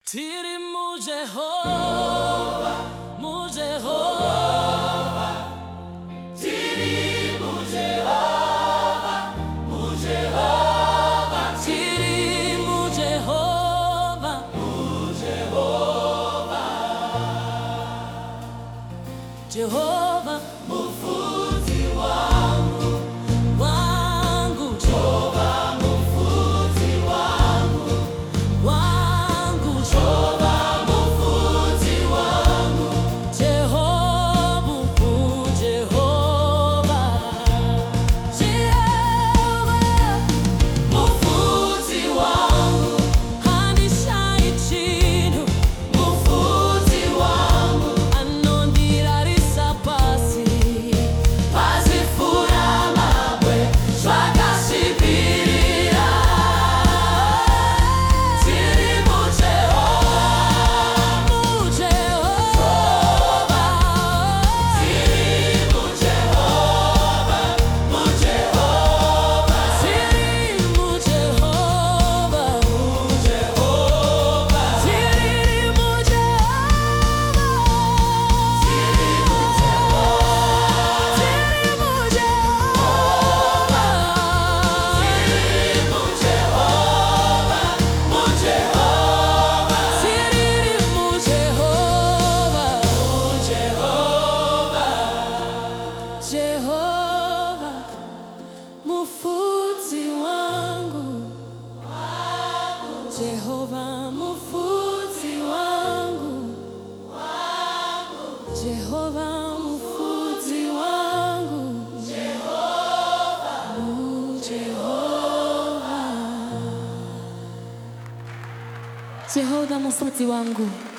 Tiri mu Jehova, mu Jehova. Tiri mu Jehova, mu Jehova. Tiri mu Jehova, mu Jehova. Jehova mufuzi wangu, wangu. Jehova mufuzi wangu, wangu. Jehova mufuzi wangu. Jehova, Jehova. Jehova mufuzi wangu, hanishayi chinu. Mufuzi wangu anondira risapasi, pasifura mabwe zvakasvibirira. Tiri mu Jehova, mu Jehova. Tiri mu Jehova, mu Jehova. Tiri mu Jehova, mu Jehova. Tiri mu Jehova, tiri mu Jehova. Tiri mu Jehova, tiri mu Jehova, mu Jehova. Tiri mu Jehova, mu Jehova. Jehova mufuzi wangu, Jehova mufuzi wangu, Jehova mufuzi wangu, mu Jehova. Jehova mufuzi wangu.